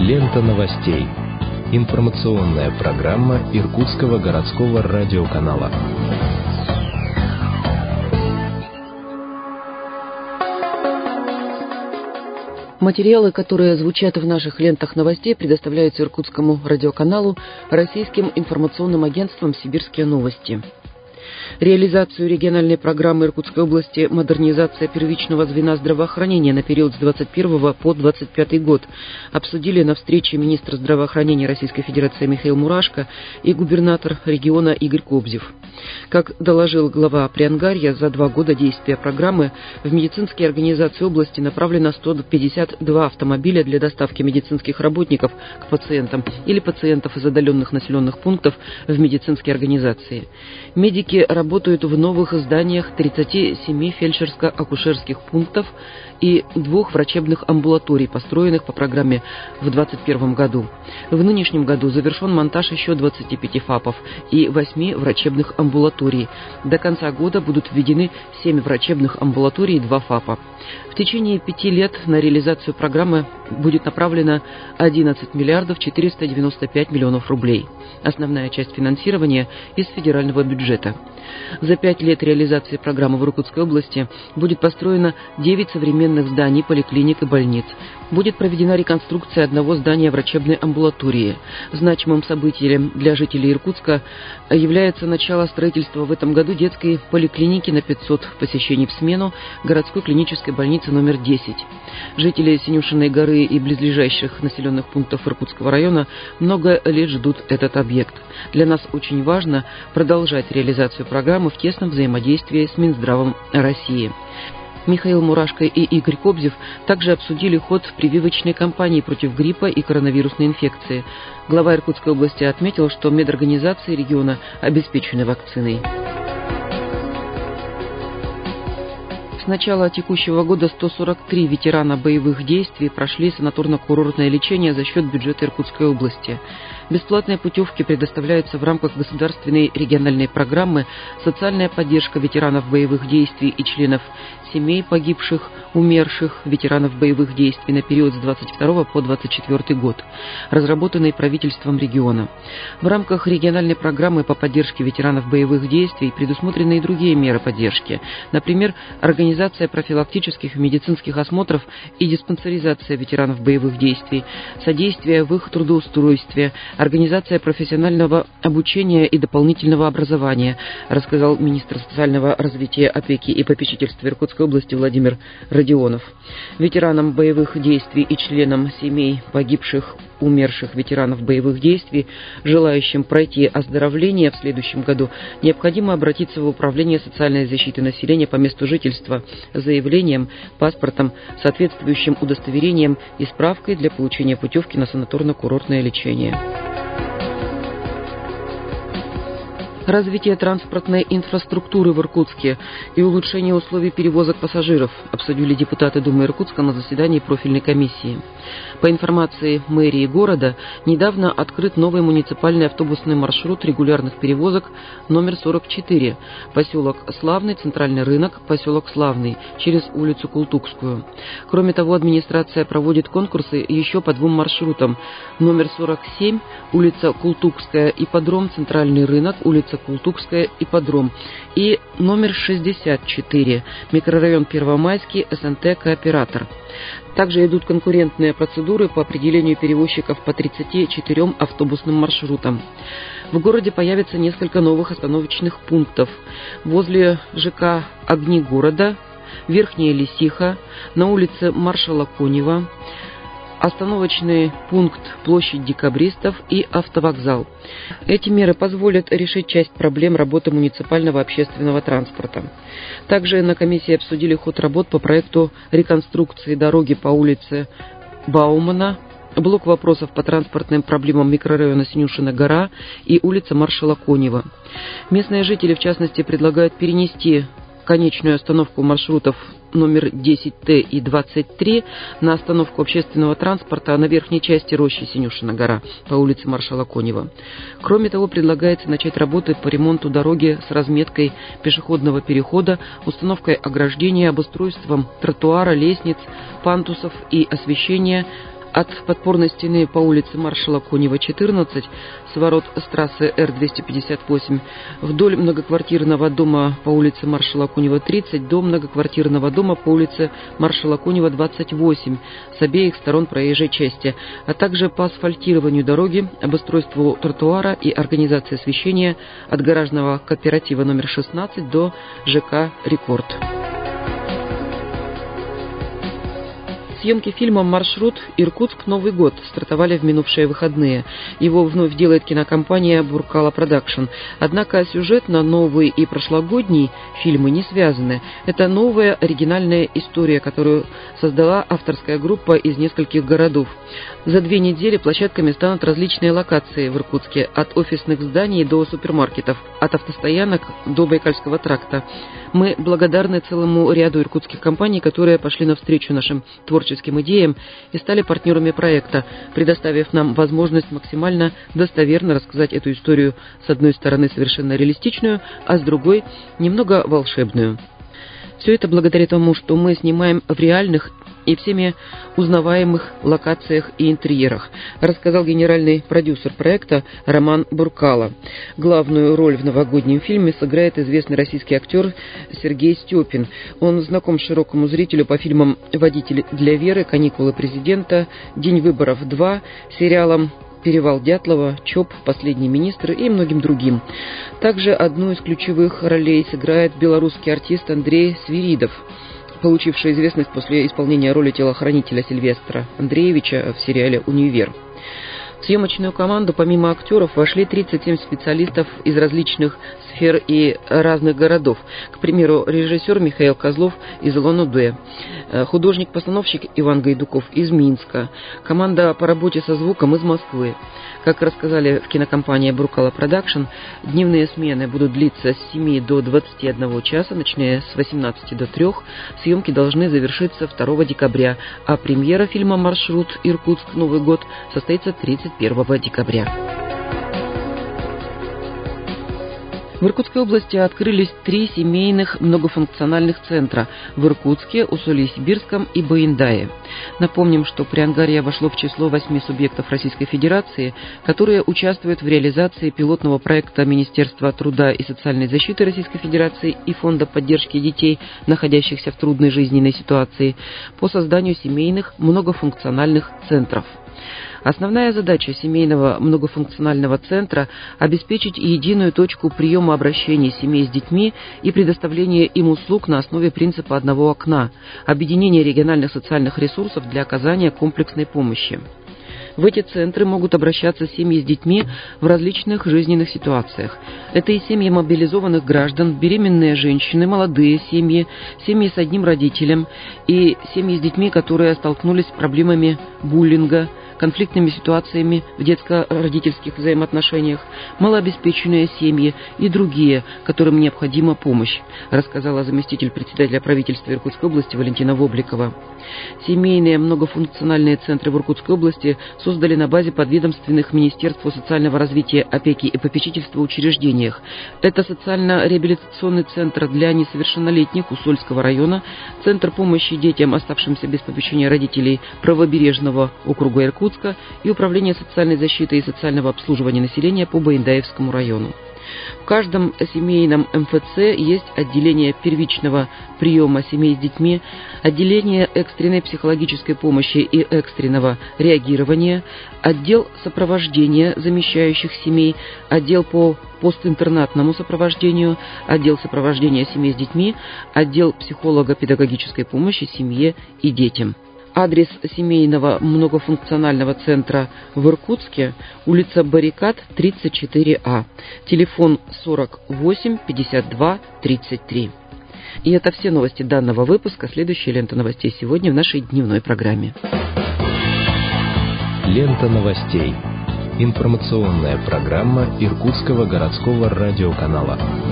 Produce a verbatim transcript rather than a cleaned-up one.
Лента новостей. Информационная программа Иркутского городского радиоканала. Материалы, которые звучат в наших лентах новостей, предоставляются Иркутскому радиоканалу российским информационным агентством «Сибирские новости». Реализацию региональной программы Иркутской области «Модернизация первичного звена здравоохранения» на период с двадцать первого по двадцать пятый год обсудили на встрече министр здравоохранения Российской Федерации Михаил Мурашко и губернатор региона Игорь Кобзев. Как доложил глава Приангарья, за два года действия программы в медицинские организации области направлено сто пятьдесят два автомобиля для доставки медицинских работников к пациентам или пациентов из отдаленных населенных пунктов в медицинские организации. Медики работают в новых зданиях тридцати семи фельдшерско-акушерских пунктов и двух врачебных амбулаторий, построенных по программе в двадцать первом году. В нынешнем году завершен монтаж еще двадцати пяти ФАПов и восьми врачебных амбулаторий. До конца года будут введены семь врачебных амбулаторий и два ФАПа. В течение пяти лет на реализацию программы будет направлено одиннадцать миллиардов четыреста девяносто пять миллионов рублей. Основная часть финансирования из федерального бюджета. За пять лет реализации программы в Иркутской области будет построено девять современных зданий, поликлиник и больниц. Будет проведена реконструкция одного здания врачебной амбулатории. Значимым событием для жителей Иркутска является начало строительства в этом году детской поликлиники на пятьсот посещений в смену городской клинической больницы номер десять. Жители Синюшиной горы и близлежащих населенных пунктов Иркутского района много лет ждут этот объект. Для нас очень важно продолжать реализацию программы в тесном взаимодействии с Минздравом России. Михаил Мурашко и Игорь Кобзев также обсудили ход прививочной кампании против гриппа и коронавирусной инфекции. Глава Иркутской области отметил, что медорганизации региона обеспечены вакциной. С начала текущего года сто сорок три ветерана боевых действий прошли санаторно-курортное лечение за счет бюджета Иркутской области. Бесплатные путевки предоставляются в рамках государственной региональной программы «Социальная поддержка ветеранов боевых действий и членов семей погибших, умерших ветеранов боевых действий на период с двадцать второго по двадцать четвёртый год», разработанной правительством региона. В рамках региональной программы по поддержке ветеранов боевых действий предусмотрены и другие меры поддержки. Например, организация профилактических и медицинских осмотров и диспансеризация ветеранов боевых действий, содействие в их трудоустройстве, организация профессионального обучения и дополнительного образования, рассказал министр социального развития, опеки и попечительства Иркутской области Владимир Родионов. Ветеранам боевых действий и членам семей погибших, умерших ветеранов боевых действий, желающим пройти оздоровление в следующем году, необходимо обратиться в Управление социальной защиты населения по месту жительства с заявлением, паспортом, соответствующим удостоверением и справкой для получения путевки на санаторно-курортное лечение. Развитие транспортной инфраструктуры в Иркутске и улучшение условий перевозок пассажиров обсудили депутаты Думы Иркутска на заседании профильной комиссии. По информации мэрии города, недавно открыт новый муниципальный автобусный маршрут регулярных перевозок номер сорок четыре, поселок Славный, центральный рынок, поселок Славный, через улицу Култукскую. Кроме того, администрация проводит конкурсы еще по двум маршрутам: номер сорок семь, улица Култукская, ипподром, центральный рынок, улица Култукская, ипподром, и номер шестьдесят четыре, микрорайон Первомайский, СНТ «Кооператор». Также идут конкурентные процедуры по определению перевозчиков по тридцати четырем автобусным маршрутам. В городе появится несколько новых остановочных пунктов. Возле ЖК «Огни города», Верхняя Лисиха, на улице маршала Конева, остановочный пункт площадь Декабристов и автовокзал. Эти меры позволят решить часть проблем работы муниципального общественного транспорта. Также на комиссии обсудили ход работ по проекту реконструкции дороги по улице Баумана, блок вопросов по транспортным проблемам микрорайона Синюшина гора и улица маршала Конева. Местные жители, в частности, предлагают перенести конечную остановку маршрутов номер десять Т и двадцать три на остановку общественного транспорта на верхней части рощи Синюшина гора по улице маршала Конева. Кроме того, предлагается начать работы по ремонту дороги с разметкой пешеходного перехода, установкой ограждения, обустройством тротуара, лестниц, пандусов и освещения, От подпорной стены по улице маршала Конева, четырнадцать, с ворот с трассы Р двести пятьдесят восемь, вдоль многоквартирного дома по улице маршала Конева, тридцать, до многоквартирного дома по улице маршала Конева, двадцать восемь, с обеих сторон проезжей части, а также по асфальтированию дороги, обустройству тротуара и организации освещения от гаражного кооператива номер шестнадцать до ЖК «Рекорд». Съемки фильма «Маршрут. Иркутск. Новый год» стартовали в минувшие выходные. Его вновь делает кинокомпания «Буркала Продакшн». Однако сюжетно новый и прошлогодний фильмы не связаны. Это новая оригинальная история, которую создала авторская группа из нескольких городов. За две недели площадками станут различные локации в Иркутске, от офисных зданий до супермаркетов, от автостоянок до Байкальского тракта. Мы благодарны целому ряду иркутских компаний, которые пошли навстречу нашим творческим идеям и стали партнерами проекта, предоставив нам возможность максимально достоверно рассказать эту историю, с одной стороны совершенно реалистичную, а с другой немного волшебную. Все это благодаря тому, что мы снимаем в реальных и всеми узнаваемых локациях и интерьерах, рассказал генеральный продюсер проекта Роман Буркала. Главную роль в новогоднем фильме сыграет известный российский актер Сергей Степин. Он знаком широкому зрителю по фильмам «Водитель для Веры», «Каникулы президента», «День выборов два», сериалам «Перевал Дятлова», «ЧОП», «Последний министр» и многим другим. Также одну из ключевых ролей сыграет белорусский артист Андрей Свиридов, получивший известность после исполнения роли телохранителя Сильвестра Андреевича в сериале «Универ». В съемочную команду помимо актеров вошли тридцать семь специалистов из различных сфер и разных городов. К примеру, режиссер Михаил Козлов из Улан-Удэ, художник-постановщик Иван Гайдуков из Минска, команда по работе со звуком из Москвы. Как рассказали в кинокомпании «Буркала Продакшн», дневные смены будут длиться с семи до двадцати одного часа, ночные с восемнадцати до трёх. Съемки должны завершиться второго декабря, а премьера фильма «Маршрут. Иркутск. Новый год» состоится тридцать первого декабря. В Иркутской области открылись три семейных многофункциональных центра в Иркутске, Усолье-Сибирском и Баиндае. Напомним, что Приангарье вошло в число восьми субъектов Российской Федерации, которые участвуют в реализации пилотного проекта Министерства труда и социальной защиты Российской Федерации и Фонда поддержки детей, находящихся в трудной жизненной ситуации, по созданию семейных многофункциональных центров. Основная задача семейного многофункционального центра – обеспечить единую точку приема обращений семей с детьми и предоставления им услуг на основе принципа одного окна, объединения региональных социальных ресурсов для оказания комплексной помощи. В эти центры могут обращаться семьи с детьми в различных жизненных ситуациях. Это и семьи мобилизованных граждан, беременные женщины, молодые семьи, семьи с одним родителем и семьи с детьми, которые столкнулись с проблемами буллинга, конфликтными ситуациями в детско-родительских взаимоотношениях, малообеспеченные семьи и другие, которым необходима помощь, рассказала заместитель председателя правительства Иркутской области Валентина Вобликова. Семейные многофункциональные центры в Иркутской области создали на базе подведомственных Министерству социального развития, опеки и попечительства учреждениях. Это социально-реабилитационный центр для несовершеннолетних Усольского района, Центр помощи детям, оставшимся без попечения родителей Правобережного округа Иркутска, и Управление социальной защиты и социального обслуживания населения по Баиндаевскому району. В каждом семейном эм эф цэ есть отделение первичного приема семей с детьми, отделение экстренной психологической помощи и экстренного реагирования, отдел сопровождения замещающих семей, отдел по постинтернатному сопровождению, отдел сопровождения семей с детьми, отдел психолого-педагогической помощи семье и детям. Адрес семейного многофункционального центра в Иркутске: улица Баррикад, тридцать четыре А, телефон сорок восемь пятьдесят два тридцать три. И это все новости данного выпуска. Следующая лента новостей сегодня в нашей дневной программе. Лента новостей. Информационная программа Иркутского городского радиоканала.